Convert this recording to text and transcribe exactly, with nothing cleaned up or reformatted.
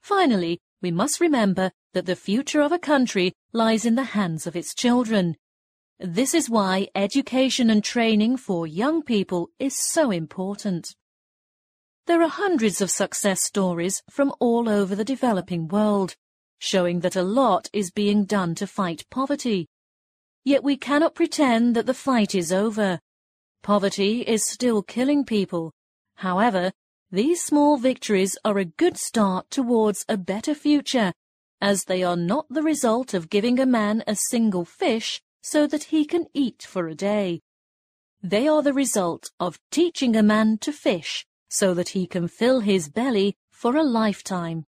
Finally, we must remember that the future of a country lies in the hands of its children. This is why education and training for young people is so important. There are hundreds of success stories from all over the developing world, showing that a lot is being done to fight poverty. Yet we cannot pretend that the fight is over. Poverty is still killing people. However, these small victories are a good start towards a better future, as they are not the result of giving a man a single fish so that he can eat for a day. They are the result of teaching a man to fish so that he can fill his belly for a lifetime.